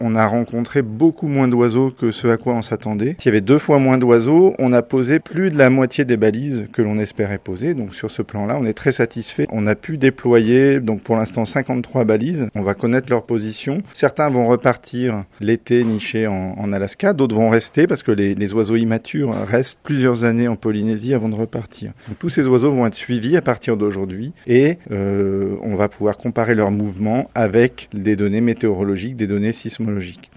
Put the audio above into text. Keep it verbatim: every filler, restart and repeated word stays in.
on a rencontré beaucoup moins d'oiseaux que ce à quoi on s'attendait. Il y avait deux fois moins d'oiseaux, on a posé plus de la moitié des balises que l'on espérait poser. Donc sur ce plan-là, on est très satisfait. On a pu déployer, donc pour l'instant, cinquante-trois balises. On va connaître leur position. Certains vont repartir l'été nichés en, en Alaska, d'autres vont rester parce que les, les oiseaux immatures restent plusieurs années en Polynésie avant de repartir. Donc tous ces oiseaux vont être suivis à partir d'aujourd'hui et euh, on va pouvoir comparer leurs mouvements avec des données météorologiques, des données sismologiques.